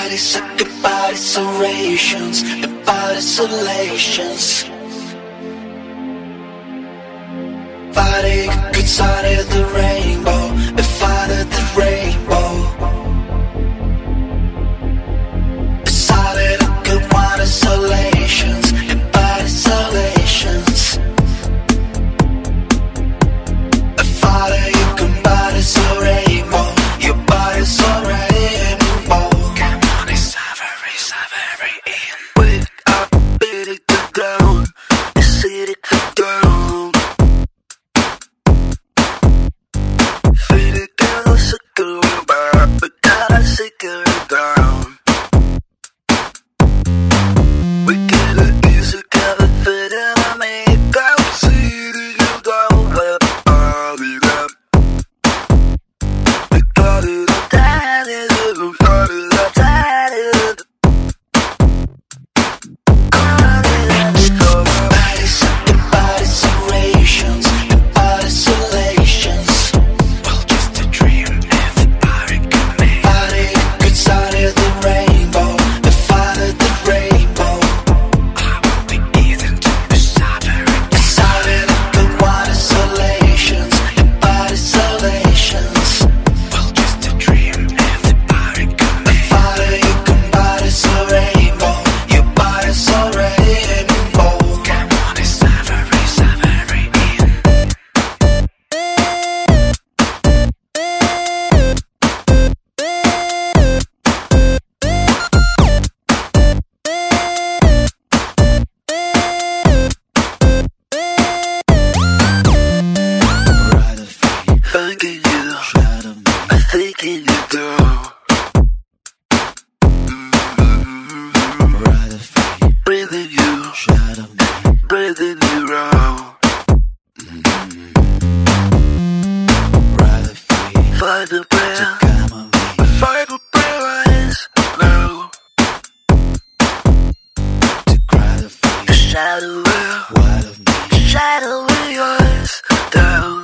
Bodies are good, bodies serrations, the body isolations. Body good side of the rainbow, the side of the rainbow. The side of the good one isolations, the body isolations. A father you can body's a rainbow, your body's a rainbow. Come on, it's very in. Wake up, beat it down, sit it down. Feel it down, circle back, but gotta circle down. We get it easy, gotta fit in a makeup, see you down, let body up. We got it all tied, we got it all tied. Bodies are the body serrations, the body isolations. Well, just a dream, everybody can make. Body good side of the rainbow, the side of the rainbow. I will be eaten to the side of the side of the good one isolations, the body isolations. Well, just a dream, everybody can make. Father, you can body's a rainbow, your body's a rainbow. Come on, it's very in. Thinking you, I'm thinking you do. Breathing you, breathing you wrong. Find a prayer, find a prayer is now. The shadow is down.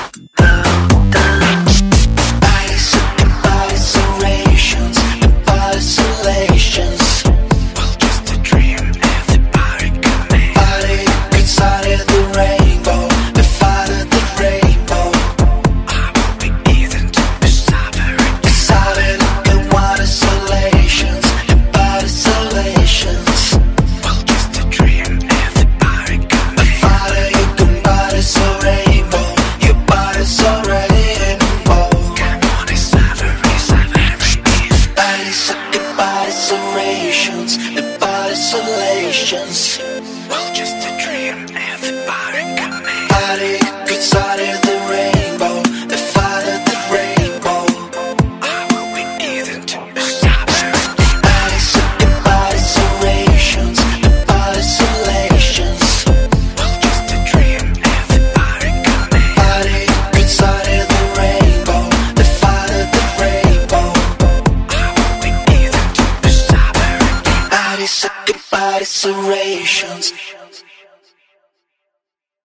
Bodies are the body serrations, the body isolations. Well, just a dream, everybody can make. Body good side of the rainbow, the side of the rainbow. I will be eaten to the side of the side of the good one isolations, the body isolations. Well, just a dream, everybody can make. Father, you can body's a rainbow, your body's a rainbow. Come on, it's very in. Bodies are the body serrations, the body isolations. Well, just a dream, everybody can make. Body good side of the rainbow, the side of the rainbow. I will be eaten to the side of the bodies are the body serrations, the body isolations. Well, just a dream, everybody can make. Body good side of the rainbow, the side of the rainbow. I will be eaten to the side of the bodies are the body serrations.